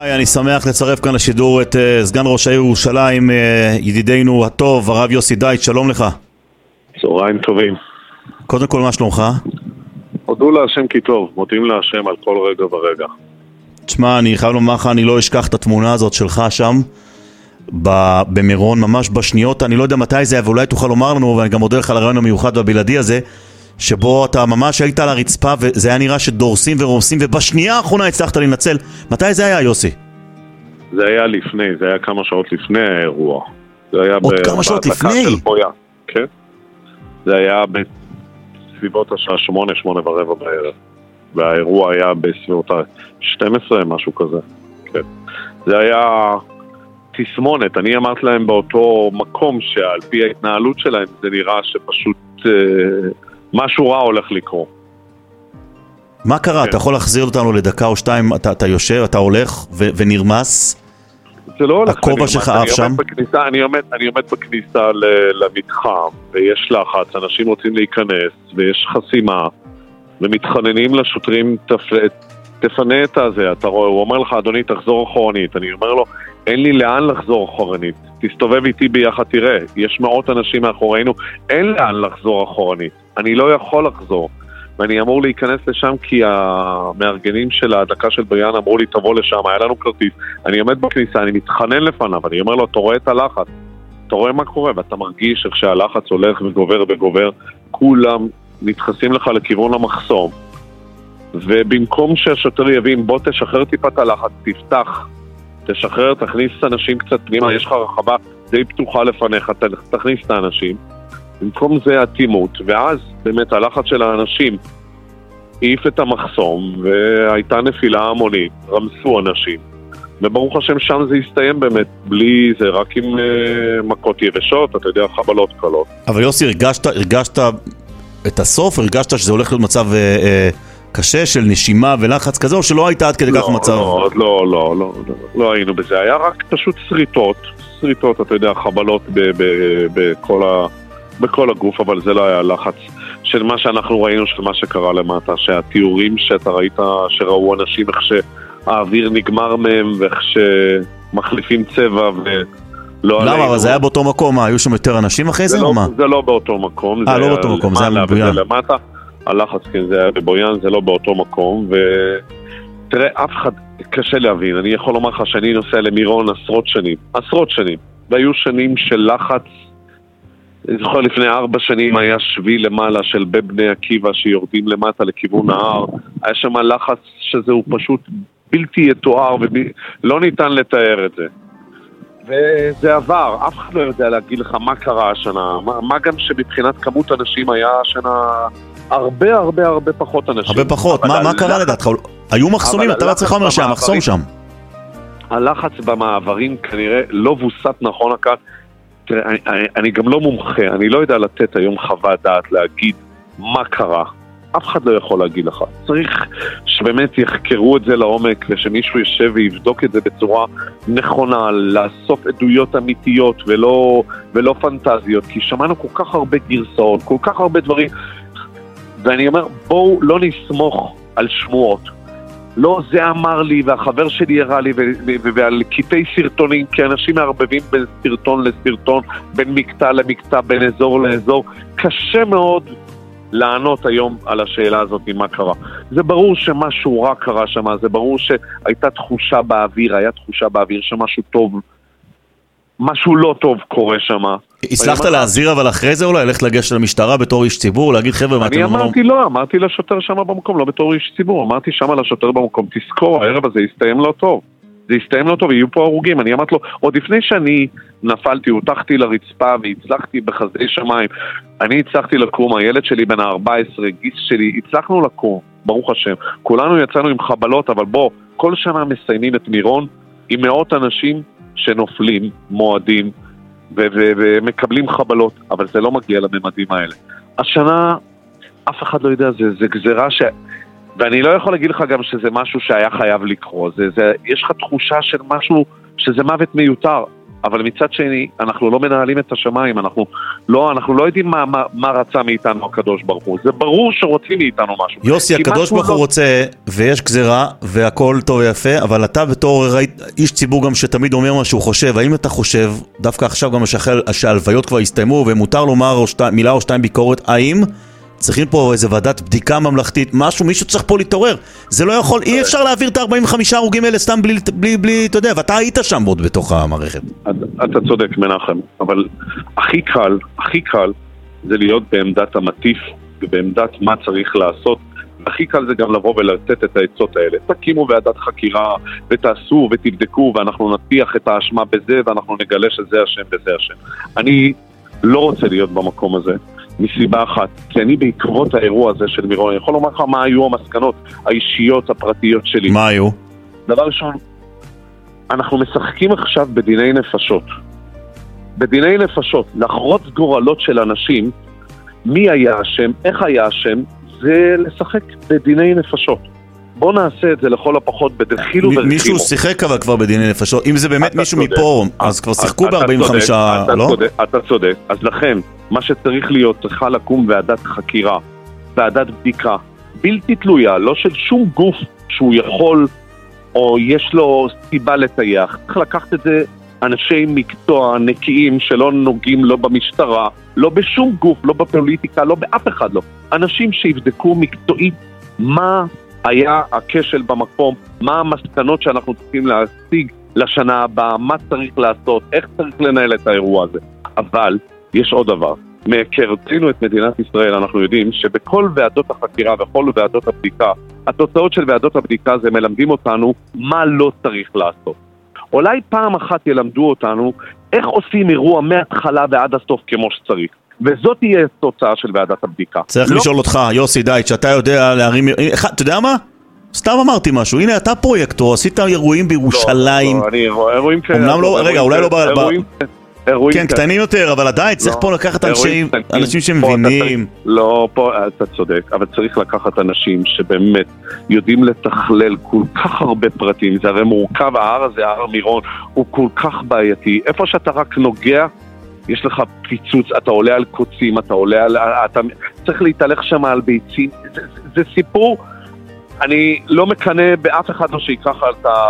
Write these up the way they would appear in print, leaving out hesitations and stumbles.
אני שמח לצרף כאן לשידור את סגן ראש העיר ירושלים, ידידנו הטוב, הרב יוסי דייטש, שלום לך. צהריים טובים. קודם כל, מה שלומך? הודו להשם כי טוב, מודים להשם על כל רגע ורגע. תשמע, אני חייב לומר לך, אני לא אשכח את התמונה הזאת שלך שם, במירון, ממש בשניות, אני לא יודע מתי זה, ואולי תוכל לומר לנו, ואני גם מודה לך על הרעיון המיוחד והבלעדי הזה, שבו אתה ממש היית על הרצפה, וזה היה נראה שדורסים ורומסים, ובשנייה האחרונה הצלחת לנצל. מתי זה היה, יוסי? זה היה לפני, זה היה כמה שעות לפני האירוע. עוד כמה שעות לפני? כן. זה היה בסביבות השעה 8:15 בערב. והאירוע היה בסביבות 12, משהו כזה. כן. זה היה תסמונת. אני אמרת להם באותו מקום שעל פי ההתנהלות שלהם זה נראה שפשוט משהו רע הולך לקרות. מה קרה? אתה יכול להחזיר אותנו לדקה או שתיים, אתה יושב, אתה הולך ונרמס? זה לא הולך. הכובע שלך אף שם? אני עומד בכניסה למתחם, ויש לחץ, אנשים רוצים להיכנס, ויש חסימה, ומתחננים לשוטרים, תפנה את הזה, אתה רואה, הוא אומר לך, אדוני, תחזור אחורנית. אני אומר לו, אין לי לאן לחזור אחורנית, תסתובב איתי ביחד, תראה, יש מאות אנשים מאחורינו, אין לאן לחזור אחורנית, אני לא יכול לחזור, ואני אמור להיכנס לשם כי המארגנים של ההדלקה של בריאן אמרו לי, תבוא לשם, היה לנו כרטיס, אני עומד בכניסה, אני מתחנן לפניו, אני אומר לו, אתה רואה את הלחץ, אתה רואה מה קורה, ואתה מרגיש איך שהלחץ הולך וגובר וגובר, כולם נדחסים לך לכיוון המחסום, ובמקום שהשוטר יבין, בוא תשחרר טיפה את הלחץ, תפתח, תשחרר, תכניס את האנשים קצת פנימה, יש לך רחבה די פתוחה לפניך, תכניס את האנשים. במקום זה התימות, ואז באמת הלחץ של האנשים העיף את המחסום, והייתה נפילה המונית, רמסו אנשים. וברוך השם שם זה הסתיים באמת, בלי זה, רק עם מכות יבשות, אתה יודע, חבלות קלות. אבל יוסי, הרגשת את הסוף? הרגשת שזה הולך להיות מצב קשה של נשימה ולחץ כזה, או שלא הייתה עד כדי כך מצב? לא היינו בזה, היה רק פשוט שריטות, אתה יודע, חבלות בכל הגוף, אבל זה לא היה לחץ של מה שאנחנו ראינו, של מה שקרה למטה, שהתיאורים שאתה ראית, שראו אנשים איך שהאוויר נגמר מהם, ואיך שמחליפים צבע למה? אבל זה היה באותו מקום, היו שם יותר אנשים אחרי זה או מה? זה לא באותו מקום, לא באותו מקום, זה היה בבויאן. הלחץ, כן, זה היה בבויאן, זה לא באותו מקום, ותראה, אף אחד קשה להבין, אני יכול לומר לך שאני נוסע למירון עשרות שנים, והיו שנים של לחץ, אני זוכר לפני 4 שנים היה שביל למעלה של בבני עקיבא שיורדים למטה לכיוון ההר, היה שם לחץ שזהו פשוט בלתי יתואר ולא ניתן לתאר את זה. וזה עבר, אף אחד לא יודע להגיד לך מה קרה השנה, מה גם שבבחינת כמות אנשים היה השנה הרבה פחות אנשים. הרבה פחות, מה קרה לדעתך? היו מחסומים, אתה בעצמך אומר שהמחסום שם. הלחץ במעברים כנראה לא ווסת נכון הכך. תראה, אני גם לא מומחה, אני לא יודע לתת היום חוות דעת להגיד מה קרה. אף אחד לא יכול להגיד לך. צריך שבאמת יחקרו את זה לעומק, ושמישהו ישב ויבדוק את זה בצורה נכונה, לאסוף עדויות אמיתיות ולא פנטזיות, כי שמענו כל כך הרבה גרסאות, כל כך הרבה דברים, ואני אומר, בואו לא נסמוך על שמועות. לא, זה אמר לי, והחבר שלי הראה לי, ועל קטעי סרטונים, כי אנשים מערבבים בין סרטון לסרטון, בין מקטע למקטע, בין אזור לאזור. קשה מאוד לענות היום על השאלה הזאת מה קרה. זה ברור שמשהו רע קרה שם, זה ברור שהייתה תחושה באוויר, שמשהו טוב, משהו לא טוב קורה שם. הצלחת להזהיר אבל אחרי זה אולי ללכת לגשת למשטרה בתור איש ציבור, להגיד חבר'ה מה אתם אומרים? אמרתי לשוטר שם במקום, לא בתור איש ציבור, אמרתי שם לשוטר במקום, תזכור, הערב הזה יסתיים לא טוב. זה יסתיים לא טוב, יהיו פה הרוגים. אני אמרתי לו, עוד לפני שאני נפלתי, הותחתי לרצפה והצלחתי בחסדי שמיים, אני הצלחתי לקום, הילד שלי בן ה-14, גיס שלי, הצלחנו לקום, ברוך השם. כולנו יצאנו עם חבלות, אבל בוא, כל שנה מסיימים את מירון עם מאות אנשים שנופלים, מועדים, ומקבלים חבלות, אבל זה לא מגיע לממדים האלה. השנה, אף אחד לא יודע, זה גזרה ואני לא יכול להגיד לך גם שזה משהו שהיה חייב לקרות. יש לך תחושה של משהו שזה מוות מיותר. אבל מצד שני, אנחנו לא מנהלים את השמיים, אנחנו לא יודעים מה רצה מאיתנו הקדוש ברוך הוא. זה ברור שרוצים מאיתנו משהו. יוסי, הקדוש ברוך הוא רוצה, ויש גזירה, והכל טוב ויפה, אבל אתה בתור איש ציבור גם שתמיד אומר מה שהוא חושב, האם אתה חושב, דווקא עכשיו גם שההלוויות כבר הסתיימו, ומותר לומר מילה או שתיים ביקורת, האם צריכים פה איזה ועדת בדיקה ממלכתית, מישהו צריך פה להתעורר. זה לא יכול, אי אפשר להעביר את 45 הרוגים האלה סתם בלי, אתה יודע, ואתה היית שם עוד בתוך המערכת. אתה צודק, מנחם, אבל הכי קל זה להיות בעמדת המטיף, ובעמדת מה צריך לעשות. הכי קל זה גם לבוא ולתת את העצות האלה. תקימו ועדת חקירה, ותעשו ותבדקו, ואנחנו נטיח את האשמה בזה, ואנחנו נגלה שזה השם וזה השם. אני לא רוצה להיות במקום הזה. מסיבה אחת, כי אני בעקבות האירוע הזה של מירון, אני יכול לומר לך מה היו המסקנות האישיות, הפרטיות שלי. מה היו? דבר ראשון, אנחנו משחקים עכשיו בדיני נפשות. בדיני נפשות, לחרוץ גורלות של אנשים, מי היה השם, איך היה השם, זה לשחק בדיני נפשות. בוא נעשה את זה לכל הפחות בדחילו ורחימו. מישהו שיחק אבל כבר בדיני נפשות, אם זה באמת מישהו מפה, אז כבר שיחקו ב-45, לא? אתה צודק, אז לכן, מה שצריך להיות, צריכה לקום ועדת חקירה, ועדת בדיקה, בלתי תלויה, לא של שום גוף שהוא יכול, או יש לו סיבה לטייח. צריך לקחת את זה אנשי מקצוע נקיים שלא נוגעים לא במשטרה, לא בשום גוף, לא בפוליטיקה, לא באף אחד לא. אנשים שיבדקו מקצועית מה היה הכשל במקום, מה המסקנות שאנחנו צריכים להשיג לשנה הבאה, מה צריך לעשות, איך צריך לנהל את האירוע הזה. אבל יש עוד דבר, מהיכרותנו את מדינת ישראל אנחנו יודעים שבכל ועדות החקירה וכל ועדות הבדיקה, התוצאות של ועדות הבדיקה זה מלמדים אותנו מה לא צריך לעשות. אולי פעם אחת ילמדו אותנו איך עושים אירוע מההתחלה ועד הסוף כמו שצריך. וזאת תהיה תוצאה של ועדת הבדיקה. צריך לשאול אותך, יוסי דייט, שאתה יודע להרים... אתה יודע מה? סתם אמרתי משהו. הנה, אתה פרויקטור, עשית אירועים בירושלים. לא, אני אירועים כאלה. אמנם לא, רגע, אולי לא... כן, קטנים יותר, אבל עדיין צריך פה לקחת אנשים שמבינים. לא, פה אתה צודק, אבל צריך לקחת אנשים שבאמת יודעים לתכלל כל כך הרבה פרטים. זה הרי מורכב, ההר הזה, ההר מירון, הוא כל כך בעייתי. איפה שאתה רק נוגע, יש לך פיצוץ, אתה עולה על קוצים, אתה עולה על... אתה צריך להתהלך שם על ביצים. זה סיפור, אני לא מקנה באף אחד לא שיקח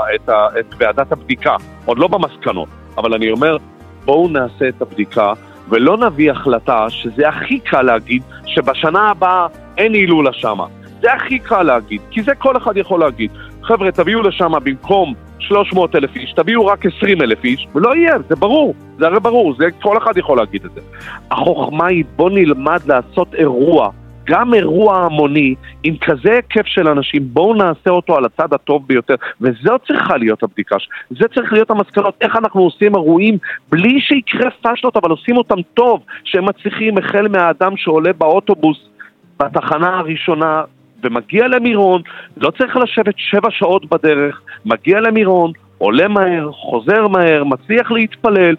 את ועדת הבדיקה, עוד לא במסקנות, אבל אני אומר, בואו נעשה את הבדיקה, ולא נביא החלטה שזה הכי קל להגיד, שבשנה הבאה אין הילול לשמה. זה הכי קל להגיד, כי זה כל אחד יכול להגיד. חבר'ה, תביאו לשמה במקום 300,000 איש, תביאו רק 20,000 איש, ולא יהיה, זה ברור, זה הרי ברור, זה כל אחד יכול להגיד את זה. החוכמה היא, בוא נלמד לעשות אירוע, גם אירוע המוני, עם כזה היקף של אנשים, בואו נעשה אותו על הצד הטוב ביותר, וזו צריכה להיות הבדיקה, זה צריך להיות המסקנות, איך אנחנו עושים אירועים, בלי שיקרה פשלות, אבל עושים אותם טוב, שהם מצליחים החל מהאדם שעולה באוטובוס, בתחנה הראשונה, ומגיע למירון, לא צריך לשבת 7 שעות בדרך, מגיע למירון, עולה מהר, חוזר מהר, מצליח להתפלל,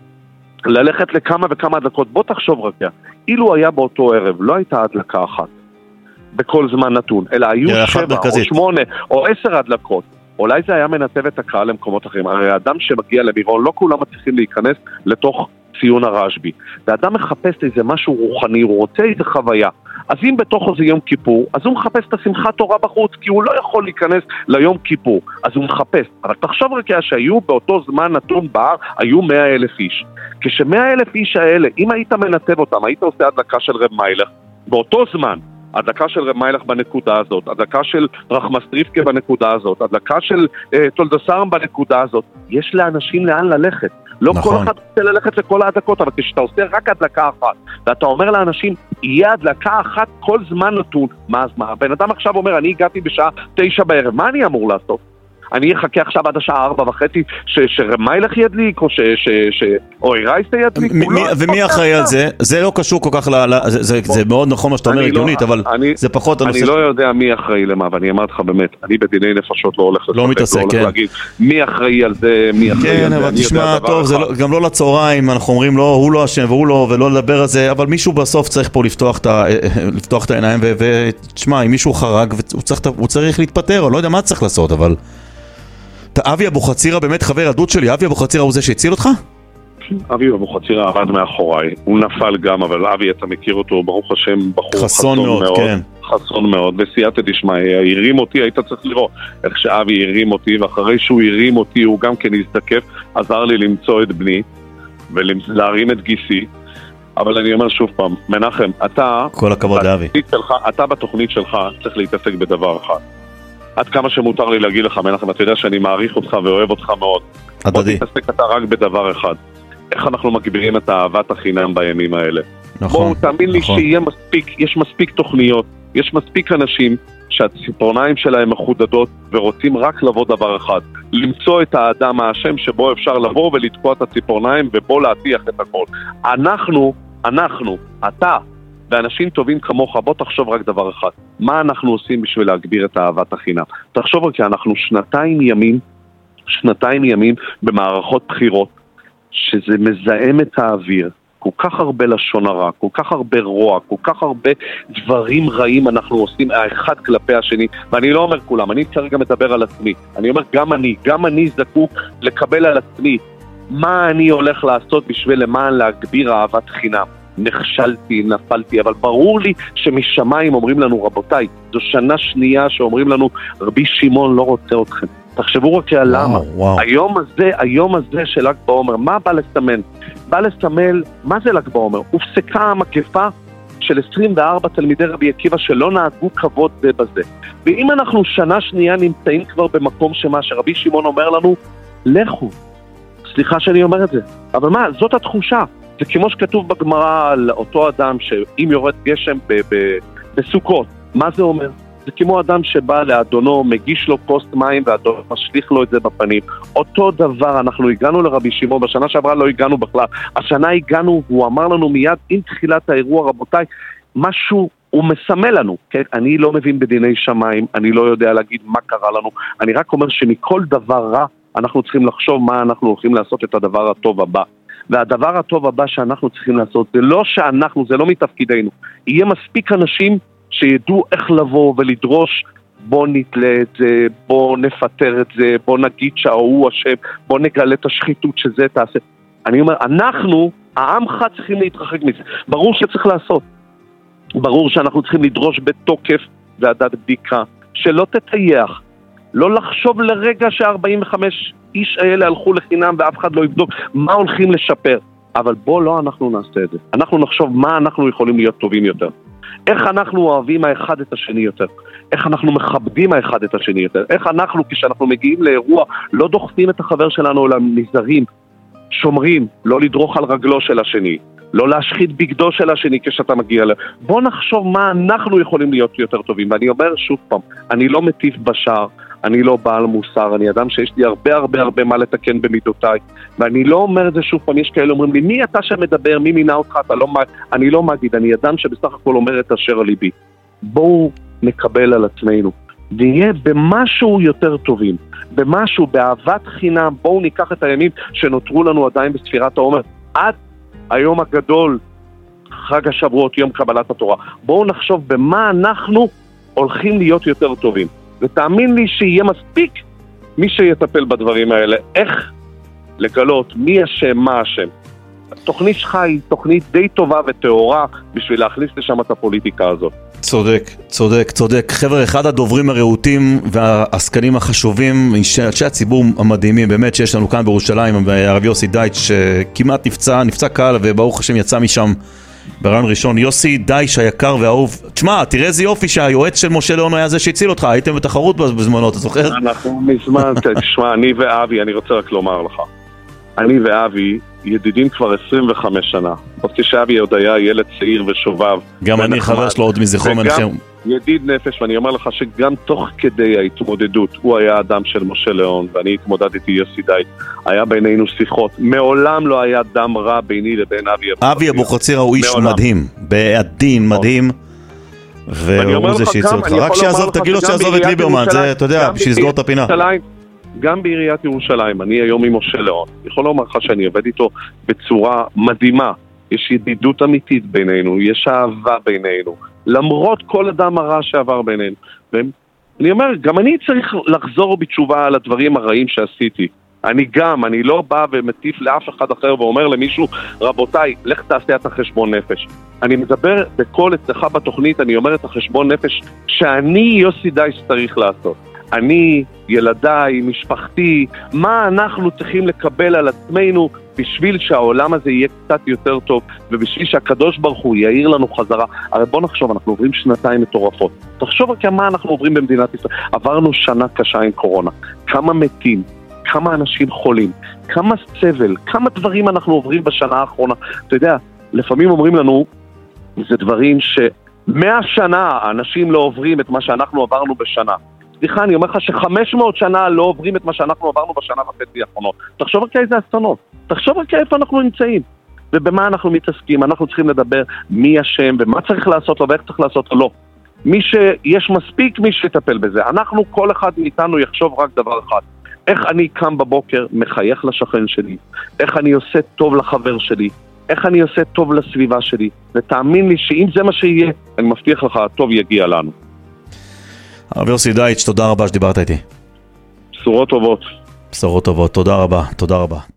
ללכת לכמה וכמה הדלקות. בוא תחשוב רק, אילו היה באותו ערב, לא הייתה הדלקה אחת, בכל זמן נתון, אלא היו 7 או 8 או 10 הדלקות, אולי זה היה מנתב את הקהל למקומות אחרים. הרי האדם שמגיע למירון, לא כולם מצליחים להיכנס לתוך ציון הרשב"י. והאדם מחפש איזה משהו רוחני, הוא רוצה איזה חוויה. אז אם בתוך זה יום כיפור, אז הוא מחפש את השמחת תורה בחוץ, כי הוא לא יכול להיכנס ליום כיפור, אז הוא מחפש. אבל תחשוב רק שהיו באותו זמן נתון בהר, היו 100,000 איש. כש100,000 איש האלה, אם היית מנתב אותם, היית עושה הדלקה של רב מיילך, באותו זמן, הדלקה של רב מיילך בנקודה הזאת, הדלקה של רחמסטריפקה בנקודה הזאת, הדלקה של תולדסרם בנקודה הזאת, יש לאנשים לאן ללכת. לא נכון. כל אחד רוצה ללכת לכל ההדלקות, אבל כשאתה עושה רק הדלקה אחת, ואתה אומר לאנשים, יהיה הדלקה אחת כל זמן נתון, מה אז מה? הבן אדם עכשיו אומר, אני הגעתי בשעה 9 בערב, מה אני אמור לעשות? אני אחכה עכשיו עד השעה 4:30 שרמיילך ידליק, או אירייסטה ידליק. ומי אחראי על זה? זה לא קשור כל כך, זה מאוד נכון מה שאתה אומר הגיונית, אבל זה פחות הנושא. אני לא יודע מי אחראי למה, ואני אמרתי לך באמת, אני בדיני נפשות לא הולך להגיד מי אחראי על זה, מי אחראי על זה. כן, אבל תשמע, טוב, גם לא לצהריים, אנחנו אומרים, הוא לא אשם והוא לא, ולא לדבר על זה, אבל מישהו בסוף צריך פה לפתוח את העיניים, ותשמע, אם מישהו חרג, הוא צריך להתפטר, או לא יודע מה צריך לעשות, אבל אבי אבוחצירא באמת חבר הדוד שלי, אבי אבוחצירא הוא זה שהציל אותך? אבי אבוחצירא עבד מאחוריי, הוא נפל גם, אבל אבי, אתה מכיר אותו, ברוך השם, בחור חסון מאוד, כן. חסון מאוד, בסייעתא דשמיא, הרים אותי, היית צריך לראות איך שאבי הרים אותי, ואחרי שהוא הרים אותי, הוא גם כן הזדקף, עזר לי למצוא את בני, ולהרים את גיסי, אבל אני אומר שוב פעם, מנחם, אתה... כל הכבוד לאבי. אתה בתוכנית שלך צריך להתעסק בדבר אחד. עד כמה שמותר לי להגיד לך, מנחם, אתה יודע שאני מעריך אותך ואוהב אותך מאוד. הדדי. בוא תתעסק אתה רק בדבר אחד. איך אנחנו מגבירים את אהבת החינם בימים האלה. נכון. בואו, תאמין לי שיהיה מספיק, יש מספיק תוכניות, יש מספיק אנשים שהציפורניים שלהם מחודדות ורוצים רק לבוא דבר אחד. למצוא את האדם האשם שבו אפשר לבוא ולתקוע את הציפורניים ובו להטיח את הכל. אנחנו, אתה ואנשים טובים כמוך, בוא תחשוב רק דבר אחד. מה אנחנו עושים בשביל להגביר את אהבת החינם? תחשוב רק כי אנחנו שנתיים ימים במערכות בחירות, שזה מזהם את האוויר. כל כך הרבה לשון הרע, כל כך הרבה רוע, כל כך הרבה דברים רעים אנחנו עושים האחד כלפי השני, ואני לא אומר כולם, אני כרגע מדבר על עצמי, אני אומר גם אני זקוק לקבל על עצמי מה אני הולך לעשות בשביל למען להגביר אהבת חינם. נכשלתי, נפלתי, אבל ברור לי שמשמיים אומרים לנו, רבותיי, זו שנה שנייה שאומרים לנו, רבי שמעון לא רוצה אתכם. תחשבו רק על למה. היום הזה של ל"ג בעומר, מה בא לסמן? בא לסמל, מה זה ל"ג בעומר? הופסקה המגפה של 24 תלמידי רבי עקיבא שלא נהגו כבוד זה בזה. ואם אנחנו שנה שנייה נמצאים כבר במקום שמה שרבי שמעון אומר לנו, לכו. סליחה שאני אומר את זה. אבל מה, זאת התחושה. זה כמו שכתוב בגמרא על אותו אדם שאם יורד גשם בסוכות, מה זה אומר? זה כמו אדם שבא לאדונו, מגיש לו כוס מים ואדונו משליך לו את זה בפנים. אותו דבר, אנחנו הגענו לרבי שמעון, בשנה שעברה לא הגענו בכלל. השנה הגענו, והוא אמר לנו מיד עם תחילת האירוע, רבותיי, משהו הוא מסמל לנו, כן? אני לא מבין בדיני שמיים, אני לא יודע להגיד מה קרה לנו, אני רק אומר שמכל דבר רע אנחנו צריכים לחשוב מה אנחנו הולכים לעשות את הדבר הטוב הבא. והדבר הטוב הבא שאנחנו צריכים לעשות, זה לא שאנחנו, זה לא מתפקידנו. יהיה מספיק אנשים שידעו איך לבוא ולדרוש, בוא נתלה את זה, בוא נפטר את זה, בוא נגיד שההוא אשם, בוא נגלה את השחיתות שזה תעשה. אני אומר, אנחנו, העמך צריכים להתרחק מזה. ברור שצריך לעשות. ברור שאנחנו צריכים לדרוש בתוקף ועדת בדיקה, שלא תטייח, לא לחשוב לרגע ש45 איש האלה הלכו לחינם ואף אחד לא יבדוק מה הולכים לשפר. אבל בוא לא אנחנו נעשה את זה. אנחנו נחשוב מה אנחנו יכולים להיות טובים יותר. איך אנחנו אוהבים האחד את השני יותר. איך אנחנו מכבדים האחד את השני יותר. איך אנחנו כשאנחנו מגיעים לאירוע לא דוחפים את החבר שלנו אלא נזהרים, שומרים, לא לדרוך על רגלו של השני. לא להשחית בגדו של השני כשאתה מגיע אליו. בוא נחשוב מה אנחנו יכולים להיות יותר טובים. ואני אומר שוב פעם, אני לא מטיף בשער, אני לא בעל מוסר, אני אדם שיש לי הרבה מה לתקן במידותיי, ואני לא אומר את זה שוב פעם, יש כאלה אומרים לי, מי אתה שמדבר, מי מינה אותך, אני לא מגיד, אני אדם שבסך הכל אומר את אשר על ליבי. בואו נקבל על עצמנו, ויהיה במשהו יותר טובים, במשהו, באהבת חינם, בואו ניקח את הימים שנותרו לנו עדיין בספירת העומר, עד היום הגדול, חג השבועות, יום קבלת התורה. בואו נחשוב במה אנחנו הולכים להיות יותר טובים. ותאמין לי שיהיה מספיק מי שיטפל בדברים האלה. איך לגלות מי אשם, מה אשם. התוכנית שלך היא תוכנית די טובה וטהורה בשביל להכניס לשם את הפוליטיקה הזאת. צודק. חבר'ה, אחד הדוברים הרהוטים והעסקנים החשובים, אנשי הציבור המדהימים, באמת שיש לנו כאן בירושלים, הרב יוסי דייטש, שכמעט נפצע קל וברוך השם יצא משם ברעיון ראשון. יוסי דייטש היקר והאהוב, תשמע, תראה איזה יופי שהיועץ של משה ליאון היה זה שהציל אותך, הייתם בתחרות בזמנו, אתה זוכר? אנחנו מזמן, תשמע, אני ואבי, אני רוצה רק לומר לך, אני ואבי ידידים כבר 25 שנה. עוד כשאבי עוד היה ילד צעיר ושובב. גם אני חבר שלו עוד מזכרו מנחם. ידיד נפש, ואני אומר לך שגם תוך כדי ההתמודדות, הוא היה אדם של משה ליאון, ואני התמודדתי יוסי דייטש. היה בינינו שיחות. מעולם לא היה דם רע ביני לבין אבי אבוחצירא. אבי אבוחצירא הוא איש מדהים, בעדין מדהים. והוא זה שיצא אותך. רק שיעזוב, תגיד לו שיעזוב את ליברמן, זה, אתה יודע, בשביל לסגור את הפינה. גם בעיריית ירושלים, אני היום עם משה ליאון, יכול לומר לך שאני עובד איתו בצורה מדהימה, יש ידידות אמיתית בינינו, יש אהבה בינינו, למרות כל אדם הרע שעבר בינינו. ואני אומר, גם אני צריך לחזור בתשובה על הדברים הרעים שעשיתי. אני לא בא ומטיף לאף אחד אחר ואומר למישהו, רבותיי, לך תעשה את החשבון נפש. אני מדבר בכל אצלך בתוכנית, אני אומר את החשבון נפש שאני יוסי דייס צריך לעשות. אני, ילדיי, משפחתי, מה אנחנו צריכים לקבל על עצמנו בשביל שהעולם הזה יהיה קצת יותר טוב, ובשביל שהקדוש ברוך הוא יאיר לנו חזרה. הרי בוא נחשוב, אנחנו עוברים שנתיים מטורפות. תחשוב רק מה אנחנו עוברים במדינת ישראל. עברנו שנה קשה עם קורונה. כמה מתים, כמה אנשים חולים, כמה סבל, כמה דברים אנחנו עוברים בשנה האחרונה. אתה יודע, לפעמים אומרים לנו, זה דברים ש100 שנה אנשים לא עוברים את מה שאנחנו עברנו בשנה. סליחה, אני אומר לך ש500 שנה לא עוברים את מה שאנחנו עברנו בשנה וחצי האחרונות. תחשוב רק איזה אסונות. תחשוב רק איפה אנחנו נמצאים. ובמה אנחנו מתעסקים. אנחנו צריכים לדבר מי אשם ומה צריך לעשות לו ואיך צריך לעשות לו. לא. מי שיש מספיק מי שיטפל בזה. אנחנו, כל אחד מאיתנו יחשוב רק דבר אחד. איך אני קם בבוקר, מחייך לשכן שלי. איך אני עושה טוב לחבר שלי. איך אני עושה טוב לסביבה שלי. ותאמין לי שאם זה מה שיהיה, אני מבטיח לך, טוב יגיע לנו. הרב יוסי דייטש, תודה רבה שדיברת איתי. בשורות טובות. בשורות טובות, תודה רבה, תודה רבה.